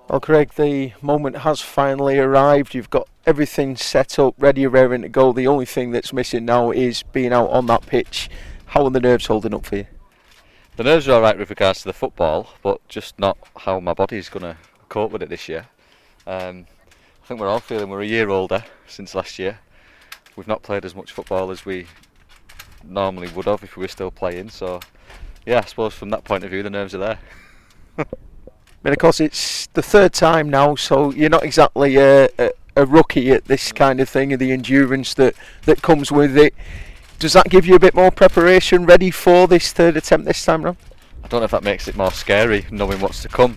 Well, Craig, the moment has finally arrived. You've got everything set up, ready, raring to go. The only thing that's missing now is being out on that pitch. How are the nerves holding up for you? The nerves are alright with regards to the football, but just not how my body's going to cope with it this year. I think we're all feeling we're a year older since last year. We've not played as much football as we normally would have if we were still playing, so yeah, I suppose from that point of view the nerves are there. Of course, it's the third time now, so you're not exactly a rookie at this kind of thing, and the endurance that comes with it. Does that give you a bit more preparation ready for this third attempt this time round? I don't know if that makes it more scary, knowing what's to come.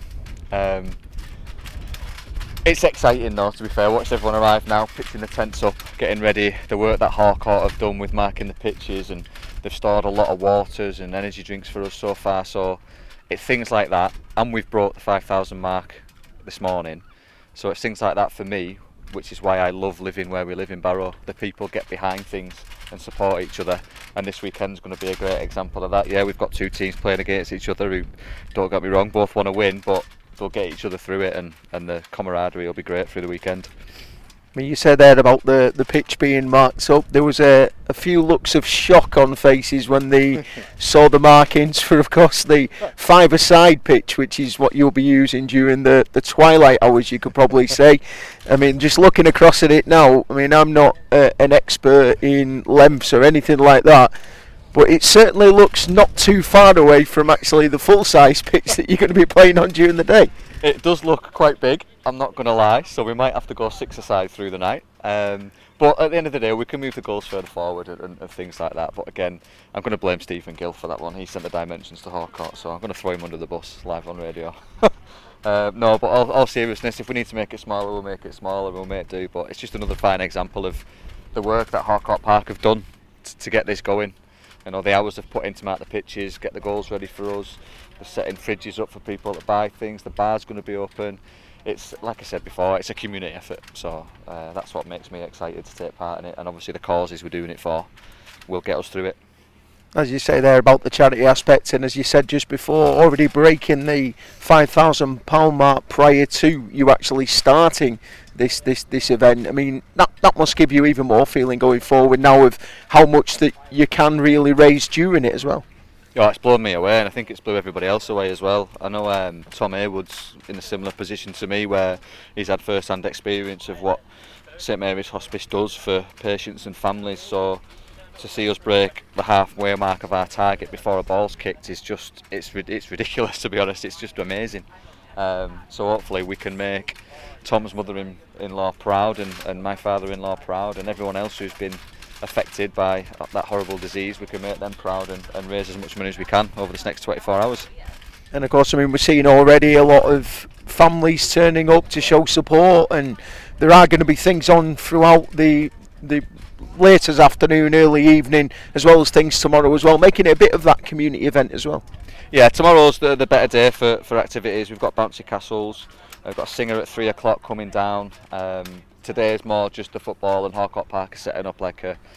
It's exciting though, to be fair. Watch everyone arrive now, pitching the tents up, getting ready. The work that Harcourt have done with marking the pitches, and they've stored a lot of waters and energy drinks for us so far, so it's things like that, and we've brought the 5,000 mark this morning, so it's things like that for me, which is why I love living where we live in Barrow. The people get behind things and support each other, and this weekend's going to be a great example of that. Yeah, we've got two teams playing against each other who, don't get me wrong, both want to win, but they'll get each other through it, and the camaraderie will be great through the weekend. I mean, you said there about the pitch being marked up. There was a few looks of shock on faces when they saw the markings for, of course, the five-a-side pitch, which is what you'll be using during the twilight hours, you could probably say. I mean, just looking across at it now, I mean, I'm not an expert in lengths or anything like that, but it certainly looks not too far away from actually the full-size pitch that you're going to be playing on during the day. It does look quite big, I'm not going to lie, so we might have to go six-a-side through the night. But at the end of the day, we can move the goals further forward and things like that. But again, I'm going to blame Stephen Gill for that one. He sent the dimensions to Harcourt, so I'm going to throw him under the bus live on radio. No, but all seriousness, if we need to make it smaller, we'll make it smaller, we'll make do. But it's just another fine example of the work that Harcourt Park have done to get this going. You know, the hours they've put in to mark the pitches, get the goals ready for us. They're setting fridges up for people to buy things. The bar's going to be open. It's, like I said before, it's a community effort, so that's what makes me excited to take part in it, and obviously the causes we're doing it for will get us through it. As you say there about the charity aspect, and as you said just before, already breaking the £5,000 mark prior to you actually starting this event. I mean, that must give you even more feeling going forward now of how much that you can really raise during it as well. Yeah, it's blown me away, and I think it's blew everybody else away as well. I know Tom Haywood's in a similar position to me, where he's had first-hand experience of what St Mary's Hospice does for patients and families. So to see us break the halfway mark of our target before a ball's kicked is just it's ridiculous, to be honest. It's just amazing. So hopefully we can make Tom's mother-in-law proud, and my father-in-law proud, and everyone else who's been affected by that horrible disease. We can make them proud and raise as much money as we can over this next 24 hours. And of course, I mean, we're seeing already a lot of families turning up to show support, and there are going to be things on throughout the late as afternoon, early evening, as well as things tomorrow as well, making it a bit of that community event as well. Yeah, tomorrow's the better day for activities. We've got bouncy castles, we've got a singer at 3 o'clock coming down. Today is more just the football, and Harcourt Park is setting up like a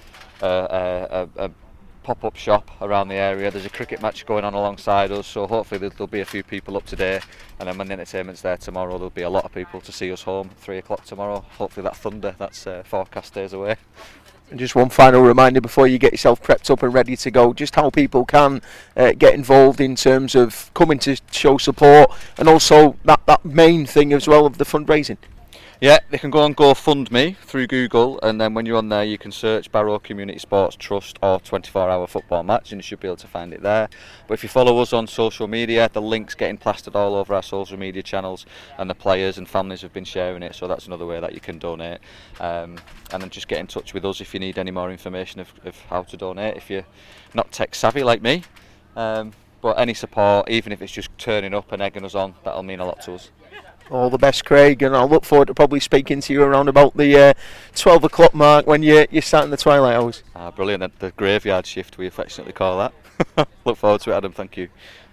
pop-up shop around the area. There's a cricket match going on alongside us, so hopefully there'll be a few people up today, and then when the entertainment's there tomorrow, there'll be a lot of people to see us home at 3 o'clock tomorrow. Hopefully that thunder, that's forecast stays away. And just one final reminder before you get yourself prepped up and ready to go, just how people can get involved in terms of coming to show support, and also that main thing as well of the fundraising. Yeah, they can go on GoFundMe through Google, and then when you're on there you can search Barrow Community Sports Trust or 24-hour football match, and you should be able to find it there. But if you follow us on social media, the link's getting plastered all over our social media channels, and the players and families have been sharing it, so that's another way that you can donate. And then just get in touch with us if you need any more information of how to donate, if you're not tech savvy like me. But any support, even if it's just turning up and egging us on, that'll mean a lot to us. All the best, Craig, and I'll look forward to probably speaking to you around about the 12 o'clock mark when you're starting the twilight hours. Brilliant, the graveyard shift we affectionately call that. Look forward to it, Adam, thank you.